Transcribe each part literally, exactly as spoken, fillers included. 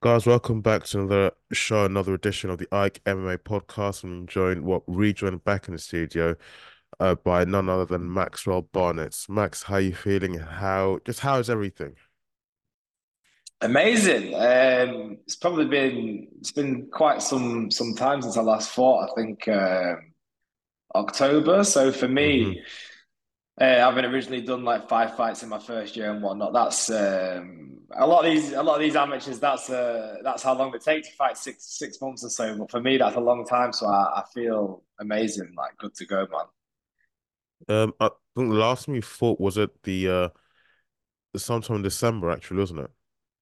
Guys, welcome back to another show, another edition of the Ike M M A podcast. I'm joined, what, rejoined back in the studio uh, by none other than Maxwell Barnett. Max, how you feeling? How, just how is everything? Amazing. Um, it's probably been it's been quite some some time since I last fought. I think um, October. So for Hmm. me, uh, having originally done like five fights in my first year and whatnot, that's um, a lot of these a lot of these amateurs. That's uh, that's how long it takes to fight six six months or so. But for me, that's a long time. So I, I feel amazing, like good to go, man. Um, I think the last time you fought was it the uh sometime in December, actually, wasn't it?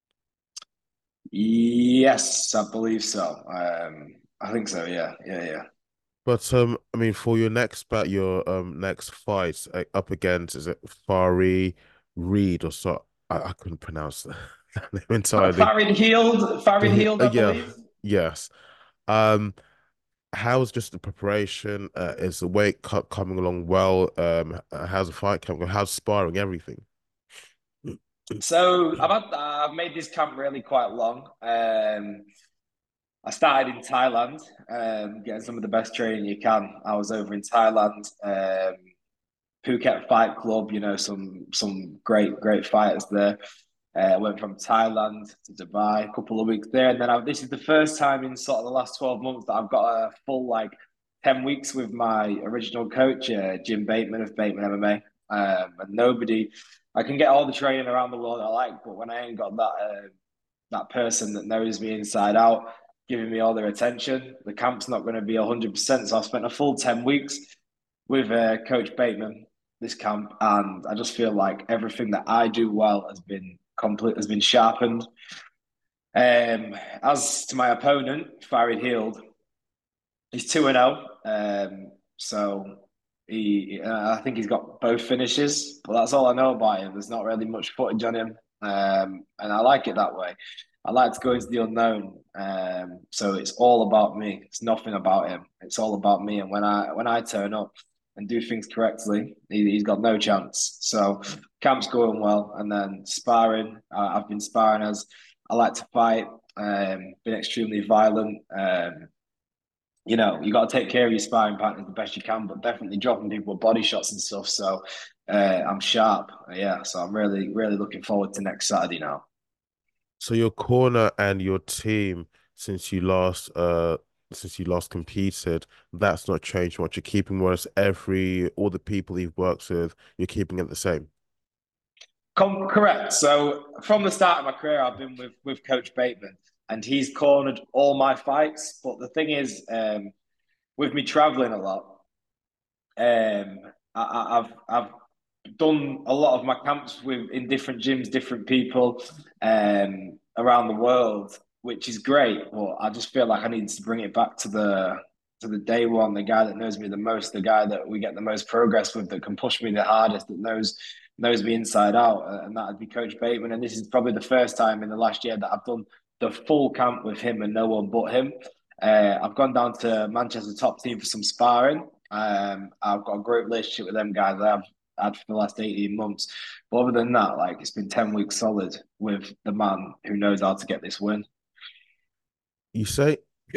Yes, I believe so. Um, I think so. Yeah, yeah, yeah. But um, I mean, for your next bat, your um next fight uh, up against is it Fari Reed or so? I, I couldn't pronounce that name entirely. Farid Healed, Farid The Healed, uh, I yeah, believe. yes. Um. How's just the preparation? Uh, is the weight cut coming along well? Um, h- how's the fight coming? How's sparring? Everything. So I've had I've made this camp really quite long. Um, I started in Thailand, um, getting some of the best training you can. I was over in Thailand, um, Phuket Fight Club. You know, some some great great fighters there. Uh, I went from Thailand to Dubai, a couple of weeks there, and then I, this is the first time in sort of the last twelve months that I've got a full like ten weeks with my original coach, uh, Jim Bateman of Bateman M M A. Um, and nobody, I can get all the training around the world I like, but when I ain't got that uh, that person that knows me inside out, giving me all their attention, the camp's not going to be one hundred percent. So I spent a full ten weeks with uh, Coach Bateman this camp, and I just feel like everything that I do well has been complete has been sharpened. Um, as to my opponent, Farid Healed, he's two and zero. Um, so he, uh, I think he's got both finishes, but that's all I know about him. There's not really much footage on him, um, and I like it that way. I like to go into the unknown. Um, so it's all about me. It's nothing about him. It's all about me. And when I when I turn up and do things correctly, he, he's got no chance. So camp's going well, and then sparring. Uh, I've been sparring as I like to fight. Um, been extremely violent. Um, you know, you got to take care of your sparring partners the best you can, but definitely dropping people with body shots and stuff. So uh, I'm sharp. Yeah. So I'm really, really looking forward to next Saturday now. So your corner and your team since you last uh since you last competed, that's not changed much. You're keeping more or less every all the people you've worked with, you're keeping it the same. Com- correct. So from the start of my career, I've been with with Coach Bateman, and he's cornered all my fights. But the thing is, um, with me traveling a lot, um, I, have I've done a lot of my camps with in different gyms, different people, um, around the world, which is great. But I just feel like I need to bring it back to the to the day one, the guy that knows me the most, the guy that we get the most progress with, that can push me the hardest, that knows knows me inside out, and that'd be Coach Bateman. And this is probably the first time in the last year that I've done the full camp with him and no one but him. Uh, I've gone down to Manchester Top Team for some sparring. Um, I've got a great relationship with them guys. I've had for the last eighteen months. But other than that, like it's been ten weeks solid with the man who knows how to get this win. You say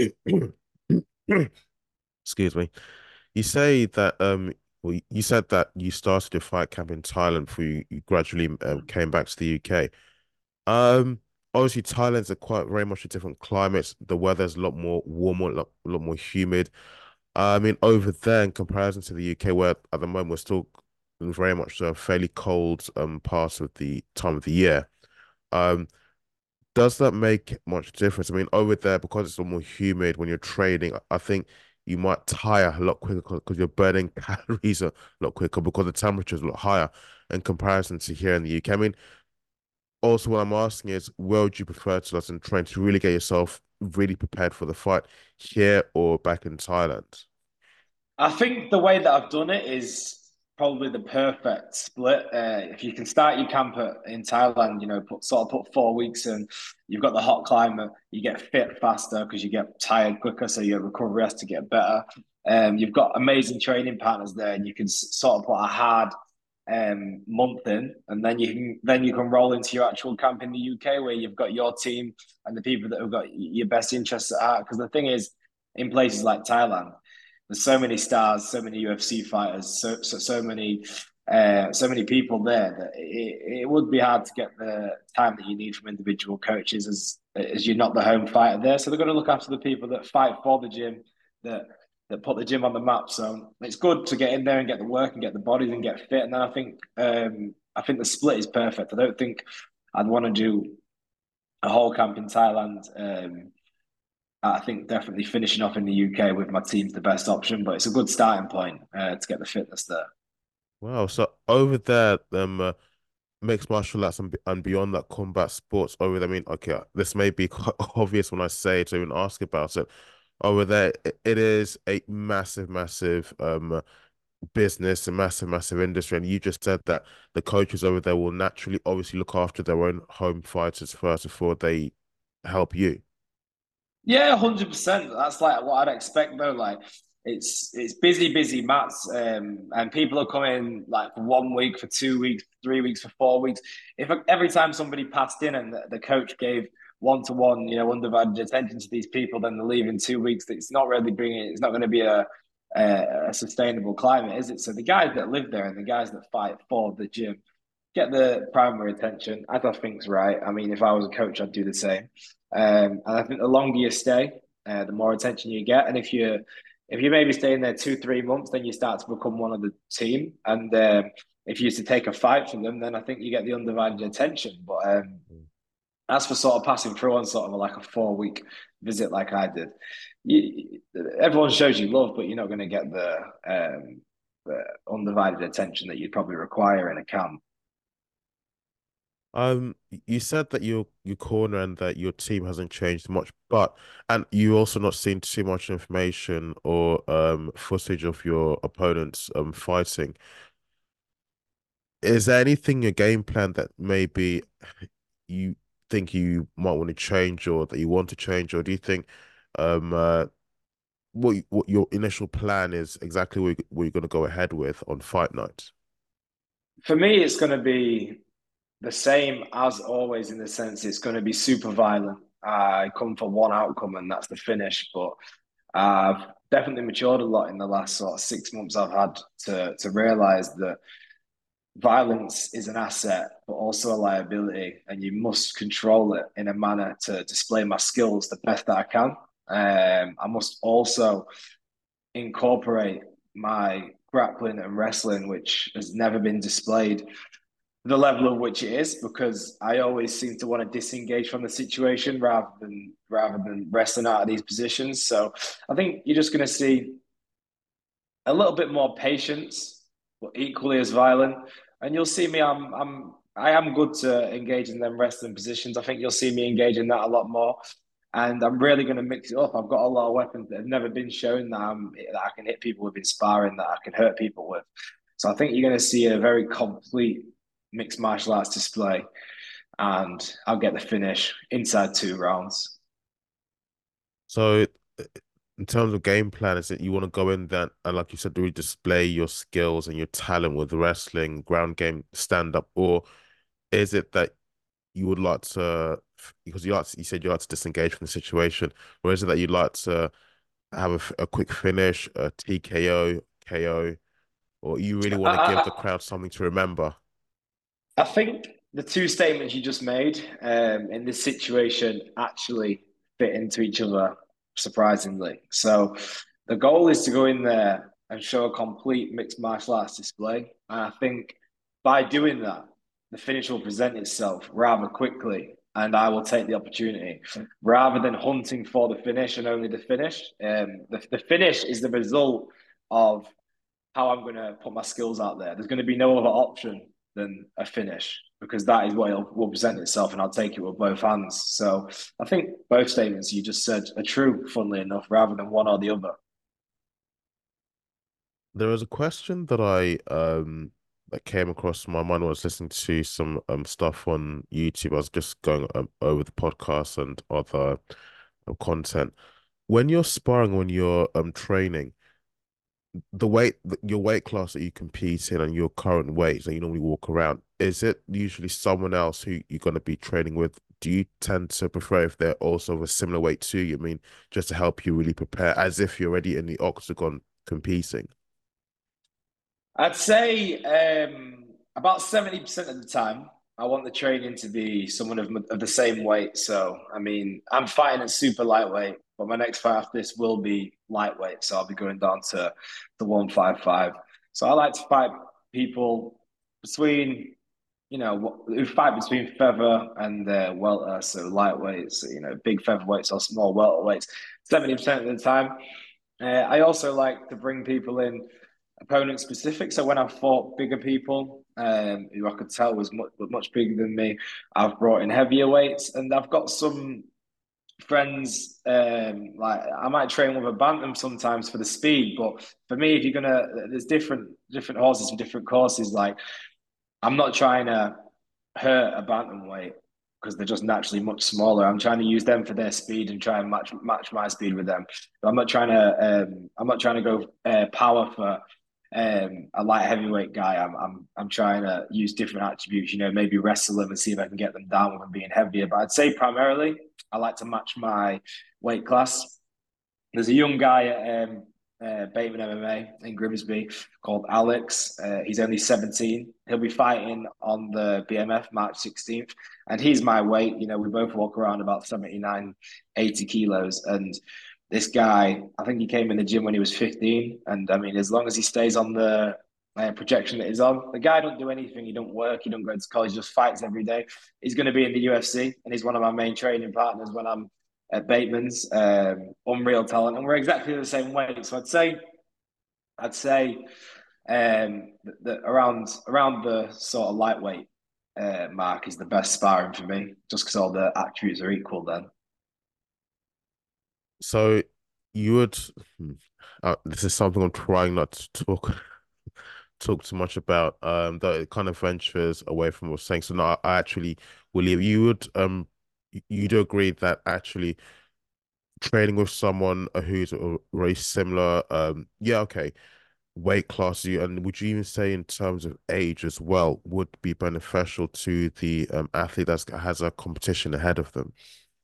excuse me. You say that um well you said that you started your fight camp in Thailand before you, you gradually um, came back to the U K. Um, Obviously Thailand's a quite very much a different climate. The weather's a lot more warmer, a lot, a lot more humid. I mean, over there in comparison to the U K, where at the moment we're still in very much a fairly cold um part of the time of the year. Um, does that make much difference? I mean, over there, because it's a lot more humid when you're training, I I think you might tire a lot quicker because you're burning calories a lot quicker because the temperature is a lot higher in comparison to here in the U K. I mean, also what I'm asking is, where would you prefer to let and train to really get yourself really prepared for the fight here or back in Thailand? I think the way that I've done it is probably the perfect split. Uh, if you can start your camp at, in Thailand, you know, put sort of put four weeks in, you've got the hot climate, you get fit faster because you get tired quicker, so your recovery has to get better. Um, you've got amazing training partners there, and you can sort of put a hard um, month in, and then you can then you can roll into your actual camp in the U K where you've got your team and the people that have got your best interests at heart. Because the thing is, in places like Thailand, there's so many stars, so many U F C fighters, so so, so many uh, so many people there that it, it would be hard to get the time that you need from individual coaches as as you're not the home fighter there. So they're going to look after the people that fight for the gym, that that put the gym on the map. So it's good to get in there and get the work and get the bodies and get fit. And then I think um, I think the split is perfect. I don't think I'd want to do a whole camp in Thailand. Um, I think definitely finishing off in the U K with my team's the best option, but it's a good starting point uh, to get the fitness there. Wow. So over there, um, uh, mixed martial arts and, and beyond that, combat sports over there. I mean, okay, this may be quite obvious when I say it to even ask about it. Over there, it, it is a massive, massive um business, a massive, massive industry. And you just said that the coaches over there will naturally, obviously, look after their own home fighters first before they help you. Yeah, one hundred percent. That's like what I'd expect though. Like it's it's busy, busy mats, um, and people are coming like for one week, for two weeks, three weeks, for four weeks. If every time somebody passed in and the, the coach gave one to one, you know, undivided attention to these people, then they leave in two weeks. It's not really bringing. It's not going to be a, a a sustainable climate, is it? So the guys that live there and the guys that fight for the gym get the primary attention, as I think's right. I mean, if I was a coach, I'd do the same. Um, and I think the longer you stay, uh, the more attention you get. And if you if you maybe stay in there two, three months, then you start to become one of the team. And um, if you used to take a fight from them, then I think you get the undivided attention. But um, as for sort of passing through on sort of like a four week visit, like I did, you, everyone shows you love, but you're not going to get the, um, the undivided attention that you'd probably require in a camp. Um, you said that your your corner and that your team hasn't changed much, but and you also not seen too much information or um footage of your opponents um fighting. Is there anything in your game plan that maybe you think you might want to change or that you want to change, or do you think um uh what you- what your initial plan is exactly what, you, what you're going to go ahead with on fight night? For me, it's going to be the same as always in the sense it's going to be super violent. I come for one outcome and that's the finish. But I've definitely matured a lot in the last sort of six months I've had to to realize that violence is an asset, but also a liability, and you must control it in a manner to display my skills the best that I can. Um, I must also incorporate my grappling and wrestling, which has never been displayed the level of which it is, because I always seem to want to disengage from the situation rather than rather than wrestling out of these positions. So I think you're just going to see a little bit more patience, but equally as violent. And you'll see me. I'm I'm I am good to engage in them wrestling positions. I think you'll see me engage in that a lot more. And I'm really going to mix it up. I've got a lot of weapons that have never been shown that, I'm, that I can hit people with in sparring, that I can hurt people with. So I think you're going to see a very complete mixed martial arts display, and I'll get the finish inside two rounds. So in terms of game plan, is it you want to go in there and, like you said, really display your skills and your talent with wrestling, ground game, stand up, or is it that you would like to, because you like to, you said you like to disengage from the situation, or is it that you'd like to have a, f- a quick finish, a T K O, K O, or you really I, want to give the I, crowd something to remember? I think the two statements you just made um, in this situation actually fit into each other surprisingly. So the goal is to go in there and show a complete mixed martial arts display. And I think by doing that, the finish will present itself rather quickly. And I will take the opportunity rather than hunting for the finish and only the finish. Um, the, the finish is the result of how I'm going to put my skills out there. There's going to be no other option than a finish because that is what it will present itself, and I'll take it with both hands. So I think both statements you just said are true, funnily enough, rather than one or the other. There was a question that I um that came across my mind when I was listening to some um stuff on YouTube. I was just going um, over the podcast and other um, content. When you're sparring, when you're um training, the weight, your weight class that you compete in and your current weight that you normally walk around, is it usually someone else who you're going to be training with? Do you tend to prefer if they're also of a similar weight to you? I mean, just to help you really prepare as if you're already in the octagon competing. I'd say um, about seventy percent of the time, I want the training to be someone of, of the same weight. So, I mean, I'm fighting at super lightweight, but my next fight after this will be lightweight. So I'll be going down to the one fifty-five. So I like to fight people between, you know, who fight between feather and uh, welter. So lightweights, you know, big featherweights or small welterweights, seventy percent of the time. Uh, I also like to bring people in opponent specific. So when I've fought bigger people, um, who I could tell was much, much bigger than me, I've brought in heavier weights, and I've got some friends. Um, like I might train with a bantam sometimes for the speed, but for me, if you're gonna, there's different different horses and different courses. Like I'm not trying to hurt a bantamweight because they're just naturally much smaller. I'm trying to use them for their speed and try and match match my speed with them. But I'm not trying to um, I'm not trying to go uh, power for um, a light heavyweight guy. I'm I'm I'm trying to use different attributes. You know, maybe wrestle them and see if I can get them down with them being heavier. But I'd say primarily I like to match my weight class. There's a young guy at um, uh, Bateman M M A in Grimsby called Alex. Uh, he's only seventeen. He'll be fighting on the B M F March sixteenth. And he's my weight. You know, we both walk around about seventy-nine, eighty kilos. And this guy, I think he came in the gym when he was fifteen. And I mean, as long as he stays on the uh, projection that he's on, the guy don't do anything. He don't work. He don't go to college. He just fights every day. He's going to be in the U F C. And he's one of my main training partners when I'm at Bateman's. Um, unreal talent, and we're exactly the same weight. So I'd say, I'd say, um, that around around the sort of lightweight uh, mark is the best sparring for me, just because all the attributes are equal. Then So you would, hmm, uh, this is something I'm trying not to talk talk too much about. Um, that it kind of ventures away from what I was saying. So no, I, I actually will leave. You would um, y- you'd agree that actually training with someone uh, who's a- very similar, um, yeah, okay, weight class you, and would you even say in terms of age as well, would be beneficial to the um athlete that has a competition ahead of them?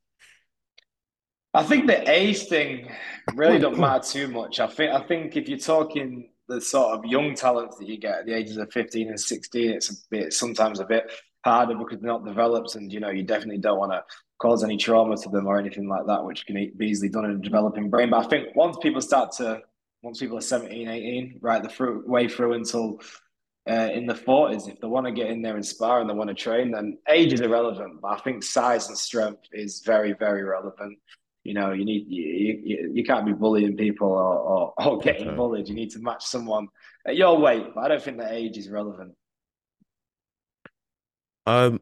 I think the age thing really don't matter too much. I think I think if you're talking the sort of young talents that you get at the ages of fifteen and sixteen, it's a bit sometimes a bit harder because they're not developed, and you know you definitely don't want to cause any trauma to them or anything like that, which can be easily done in a developing brain. But I think once people start to once people are seventeen, eighteen, right the through, way through until uh, in the forties, if they want to get in there and spar and they want to train, then age is irrelevant. But I think size and strength is very, very relevant. You know, you need you you, you can't be bullying people or, or or getting Okay. bullied. You need to match someone at your weight. But I don't think that age is relevant. Um,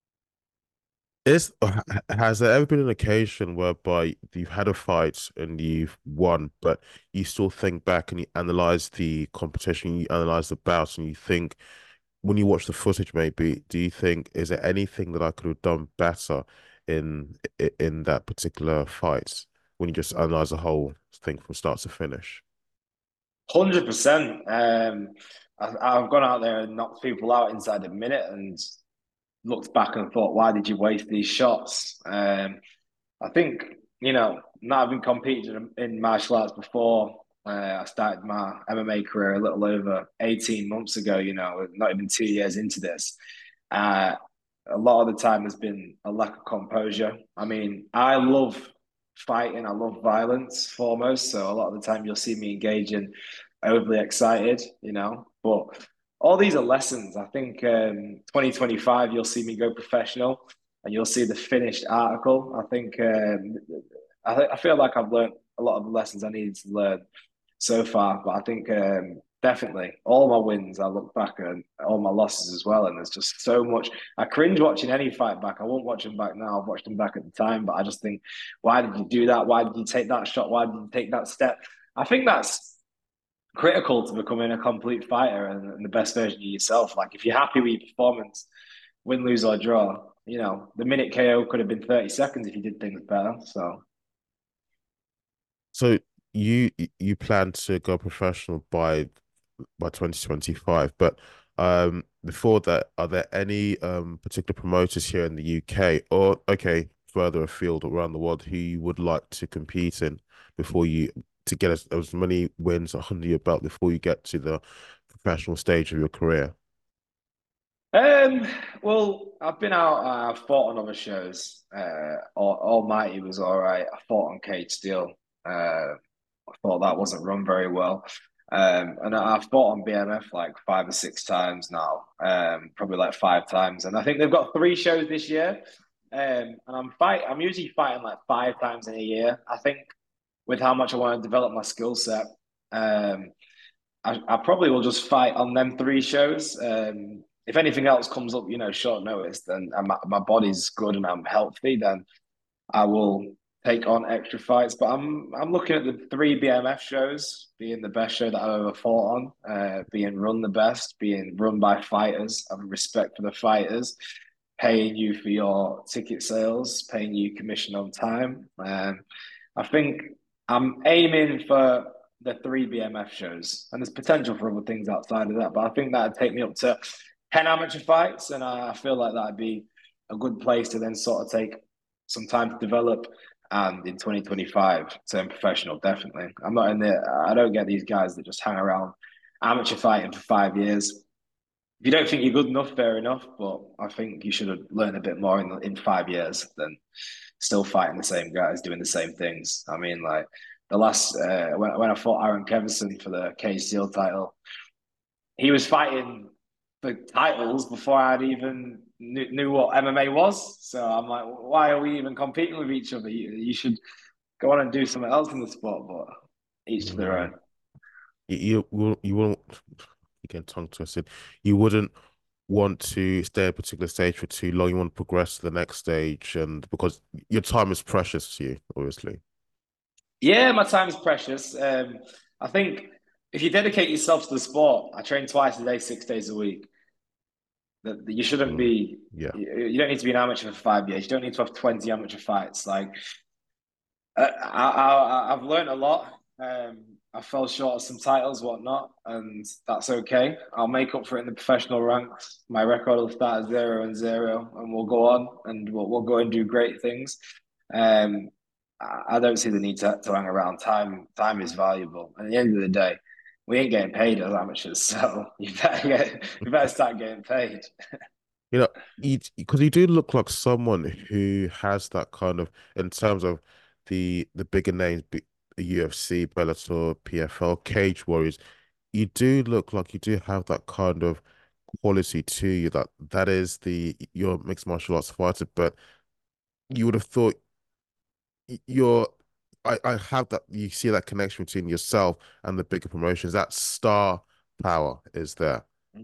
is has there ever been an occasion whereby you've had a fight and you've won, but you still think back and you analyze the competition, you analyze the bouts, and you think when you watch the footage, maybe, do you think is there anything that I could have done better in in that particular fight when you just analyze the whole thing from start to finish? one hundred percent. Um, I, I've gone out there and knocked people out inside a minute and looked back and thought, why did you waste these shots? Um, I think, you know, not having competed in, in martial arts before, uh, I started my M M A career a little over eighteen months ago, you know, not even two years into this. Uh, a lot of the time there's been a lack of composure. I mean, I love fighting, I love violence foremost. So a lot of the time you'll see me engaging overly excited, you know, but all these are lessons. I think um, twenty twenty-five, you'll see me go professional and you'll see the finished article. I think um, I, th- I feel like I've learned a lot of the lessons I needed to learn so far, but I think um, definitely all my wins, I look back and all my losses as well, and there's just so much. I cringe watching any fight back. I won't watch them back now. I've watched them back at the time, but I just think, why did you do that? Why did you take that shot? Why did you take that step? I think that's critical to becoming a complete fighter and, and the best version of yourself. Like if you're happy with your performance, win, lose or draw, you know, the minute K O could have been thirty seconds if you did things better. So So you you plan to go professional by by twenty twenty-five, but um before that, are there any um particular promoters here in the U K or okay, further afield around the world who you would like to compete in before you to get as, as many wins under your belt before you get to the professional stage of your career? Um, well, I've been out. Uh, I've fought on other shows. Uh, Al- Almighty was all right. I fought on Cage Steel. Uh, I thought that wasn't run very well. Um, and I- I've fought on B M F like five or six times now. Um, probably like five times, and I think they've got three shows this year. Um, and I'm fight. I'm usually fighting like five times in a year. I think with how much I want to develop my skill set. Um, I, I probably will just fight on them three shows. Um, if anything else comes up, you know, short notice, then and my, my body's good and I'm healthy, then I will take on extra fights. But I'm I'm looking at the three B M F shows being the best show that I've ever fought on, uh, being run the best, being run by fighters, having respect for the fighters, paying you for your ticket sales, paying you commission on time. Um, I think I'm aiming for the three B M F shows, and there's potential for other things outside of that. But I think that'd take me up to ten amateur fights, and I feel like that'd be a good place to then sort of take some time to develop. And in twenty twenty-five, turn professional. Definitely, I'm not in there. I don't get these guys that just hang around amateur fighting for five years. If you don't think you're good enough, fair enough. But I think you should have learned a bit more in in five years than still fighting the same guys doing the same things. I mean, like the last uh, when when I fought Aaron Kevison for the Cage Steel title, he was fighting for titles before I'd even knew, knew what M M A was. So I'm like, why are we even competing with each other? You, you should go on and do something else in the sport. But each to their Mm. own. You, you will you won't again tongue twisted. You wouldn't want to stay at a particular stage for too long. You want to progress to the next stage, and because your time is precious to you, obviously. Yeah, my time is precious. Um, I think if you dedicate yourself to the sport, I train twice a day, six days a week. That you shouldn't Mm. be. Yeah. You don't need to be an amateur for five years. You don't need to have twenty amateur fights. Like uh, I, I, I've learned a lot. Um, I fell short of some titles, whatnot, and that's okay. I'll make up for it in the professional ranks. My record will start at zero and zero, and we'll go on and we'll, we'll go and do great things. Um, I, I don't see the need to, to hang around. Time, time is valuable. And at the end of the day, we ain't getting paid as amateurs, so you better get, you better start getting paid. You know, you because you do look like someone who has that kind of in terms of the the bigger names, B- U F C, Bellator, P F L, Cage Warriors. You do look like you do have that kind of quality to you. That that is the you're a mixed martial arts fighter, but you would have thought y- you're. I I have that. You see that connection between yourself and the bigger promotions. That star power is there.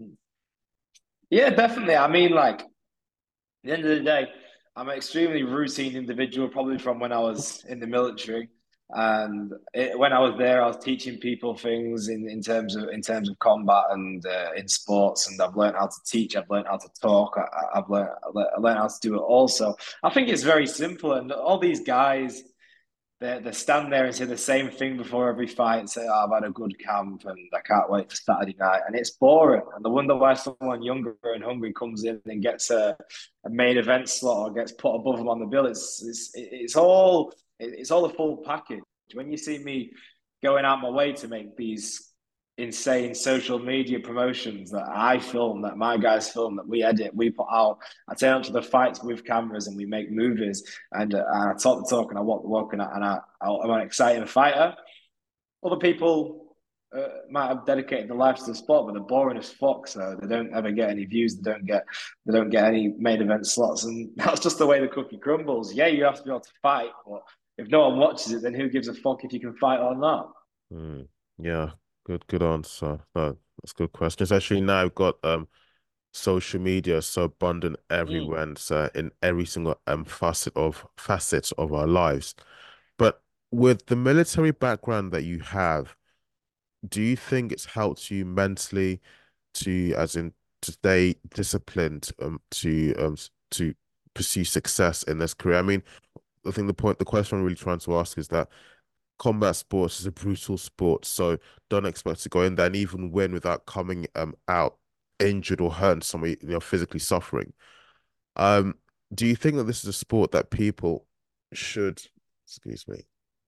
Yeah, definitely. I mean, like, at the end of the day, I'm an extremely routine individual, probably from when I was in the military. And it, when I was there, I was teaching people things in, in terms of in terms of combat and uh, in sports. And I've learned how to teach. I've learned how to talk. I, I've learned I learned how to do it. Also, I think it's very simple. And all these guys they they stand there and say the same thing before every fight and say, oh, I've had a good camp and I can't wait for Saturday night. And it's boring. And I wonder why someone younger and hungry comes in and gets a, a main event slot or gets put above them on the bill. It's it's it's all it's all a full package. When you see me going out my way to make these insane social media promotions that I film, that my guys film, that we edit, we put out. I turn up to the fights with cameras and we make movies and, uh, and I talk the talk and I walk the walk and, I, and I, I'm an exciting fighter. Other people uh, might have dedicated their lives to the sport, but they're boring as fuck. So they don't ever get any views. They don't get they don't get any main event slots, and that's just the way the cookie crumbles. Yeah, you have to be able to fight, but if no one watches it, then who gives a fuck if you can fight or not? Mm, yeah, good, good answer. No, that's a good question. Especially now I've got um social media so abundant Mm. everywhere and so in every single um facet of facets of our lives. But with the military background that you have, do you think it's helped you mentally to, as in, to stay disciplined, um, to um s- to pursue success in this career? I mean, I think the point, the question I'm really trying to ask is that combat sports is a brutal sport, so don't expect to go in there and even win without coming um out injured or hurt, somebody you know physically suffering. Um, do you think that this is a sport that people should, excuse me,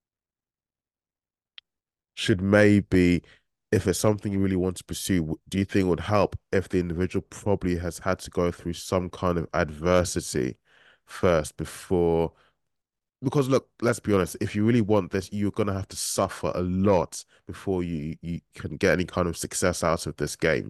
should maybe, if it's something you really want to pursue, do you think it would help if the individual probably has had to go through some kind of adversity first before? Because look, let's be honest, if you really want this, you're gonna have to suffer a lot before you you can get any kind of success out of this game.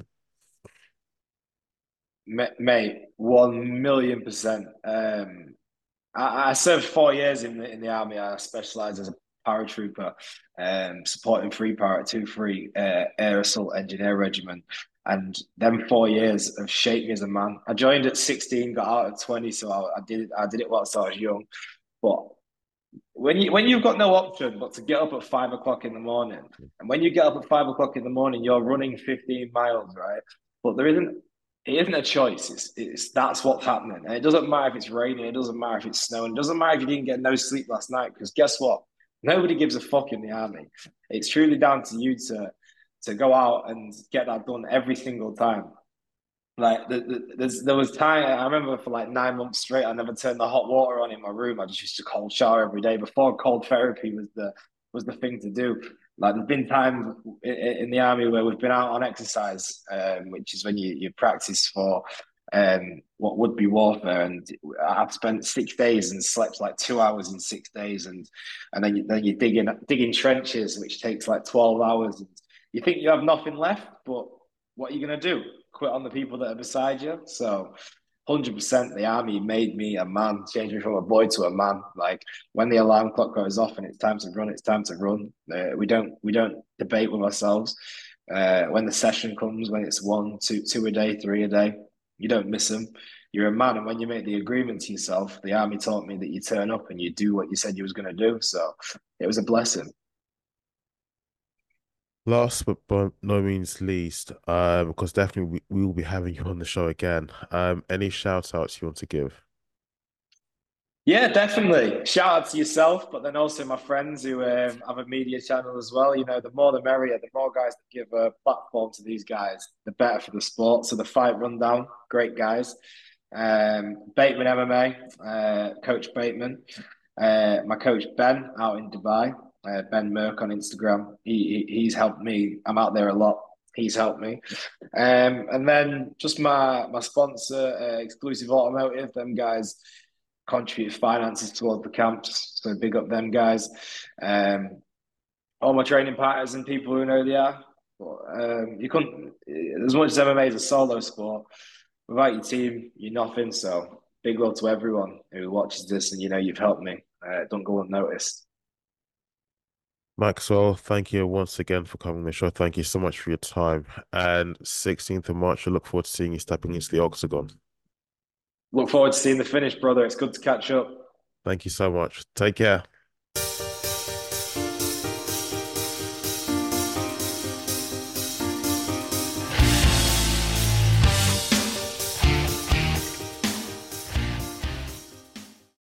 Mate, one million percent. Um, I, I served four years in the in the army. I specialised as a paratrooper, um, supporting three para two three uh, air assault engineer regiment. And them four years have shaped me as a man. I joined at sixteen, got out at twenty, so I, I did it. I did it whilst I was young. But when you when you've got no option but to get up at five o'clock in the morning, and when you get up at five o'clock in the morning, you're running fifteen miles, right? But there isn't it isn't a choice. It's it's that's what's happening. And it doesn't matter if it's raining, it doesn't matter if it's snowing, it doesn't matter if you didn't get no sleep last night, because guess what? Nobody gives a fuck in the army. It's truly down to you to to go out and get that done every single time. Like the, the, there's, there was time I remember for like nine months straight. I never turned the hot water on in my room. I just used to cold shower every day before cold therapy was the was the thing to do. Like there's been times in, in the army where we've been out on exercise, um, which is when you you practice for um, what would be warfare. And I've spent six days and slept like two hours in six days, and and then you, then you dig in digging trenches, which takes like twelve hours. And you think you have nothing left, but what are you gonna do? Quit on the people that are beside you? So one hundred percent the army made me a man, changed me from a boy to a man. Like when the alarm clock goes off and it's time to run, it's time to run. Uh, we don't we don't debate with ourselves. Uh, when the session comes, when it's one, two, two a day, three a day, you don't miss them. You're a man, and when you make the agreement to yourself, the army taught me that you turn up and you do what you said you was going to do. So it was a blessing. Last but by no means least, um, because definitely we, we will be having you on the show again. Um, any shout outs you want to give? Yeah, definitely. Shout out to yourself, but then also my friends who um, have a media channel as well. You know, the more the merrier. The more guys that give a platform to these guys, the better for the sport. So the Fight Rundown, great guys. Um, Bateman M M A, uh, Coach Bateman. Uh, my coach Ben out in Dubai, uh, Ben Merck on Instagram. He, he he's helped me. I'm out there a lot. He's helped me. Um, and then just my my sponsor, uh, Exclusive Automotive. Them guys contribute finances towards the camps. So big up them guys. Um, all my training partners and people who know they are. But um, you couldn't, as much as M M A is a solo sport, without your team, you're nothing. So big love to everyone who watches this, and you know you've helped me. Uh, don't go unnoticed. Maxwell, thank you once again for coming on the show. Thank you so much for your time. And sixteenth of March, I look forward to seeing you stepping into the octagon. Look forward to seeing the finish, brother. It's good to catch up. Thank you so much. Take care.